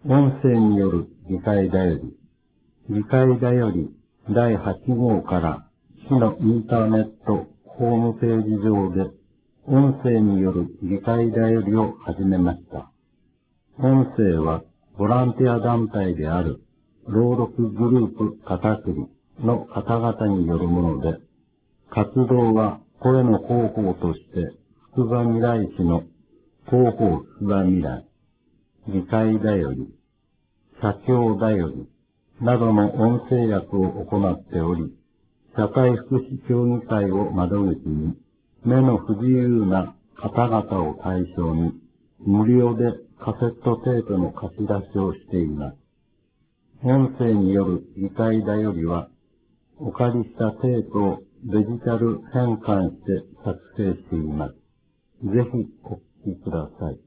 音声による議会だより。議会だより第8号から市のインターネットホームページ上で音声による議会だよりを始めました。音声はボランティア団体である朗読グループ片栗の方々によるもので、活動は声の広報としてつくばみらい市の広報つくばみらい、議会だより、社協だより、などの音声訳を行っており、社会福祉協議会を窓口に、目の不自由な方々を対象に、無料でカセットテープの貸し出しをしています。音声による議会だよりは、お借りしたテープをデジタル変換して作成しています。ぜひお聞きください。